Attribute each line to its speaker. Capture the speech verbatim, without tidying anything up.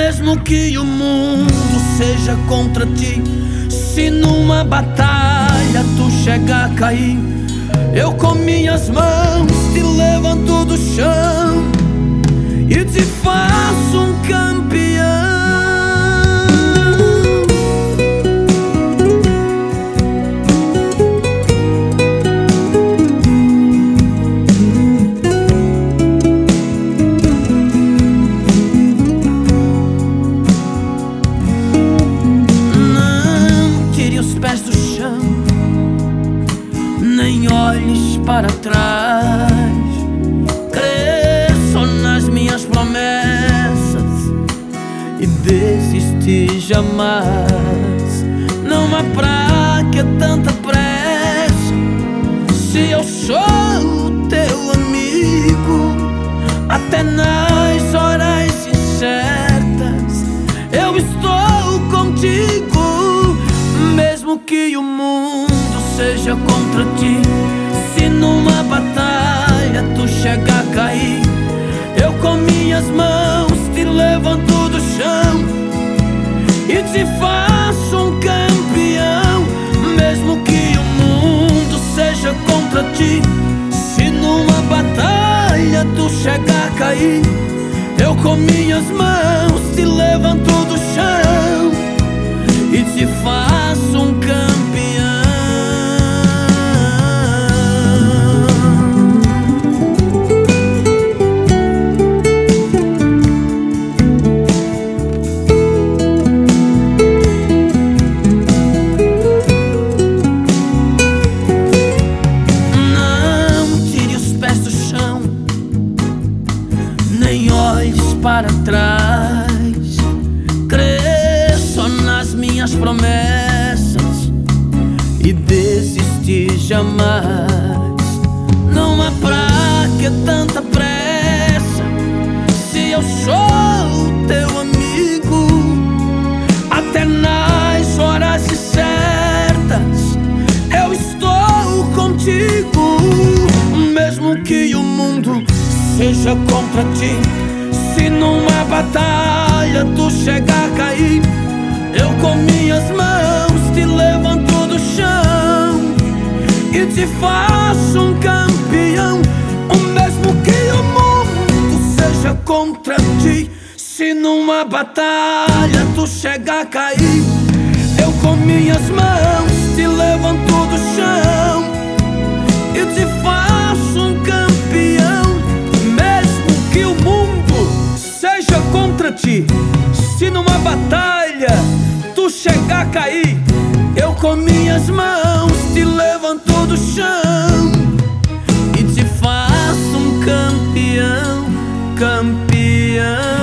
Speaker 1: Mesmo que o mundo seja contra ti, se numa batalha tu chegar a cair, eu com minhas mãos te levanto do chão e te faço um campeão. Pés do chão, nem olhes para trás. Cresço nas minhas promessas e desisti jamais. Não há pra que tanta pressa, se eu sou o teu amigo. Até nas horas incertas eu estou contigo. Mesmo que o mundo seja contra ti, se numa batalha tu chegar a cair, eu com minhas mãos te levanto do chão e te faço um campeão. Mesmo que o mundo seja contra ti, se numa batalha tu chegar a cair, eu com minhas mãos te levanto do chão e te faço um campeão. Não tire os pés do chão, nem olhes para trás. Minhas promessas e desisti jamais. Não há pra que tanta pressa, se eu sou o teu amigo. Até nas horas certas eu estou contigo. Mesmo que o mundo seja contra ti, se numa batalha tu chegar a cair, eu com minhas mãos te levanto do chão e te faço um campeão. O mesmo que o mundo seja contra ti, se numa batalha tu chegar a cair, eu com minhas mãos te levanto do chão e te faço um campeão. Mesmo que o mundo seja contra ti, se numa batalha tu chegar a cair, eu com minhas mãos te levanto do chão e te faço um campeão, campeão.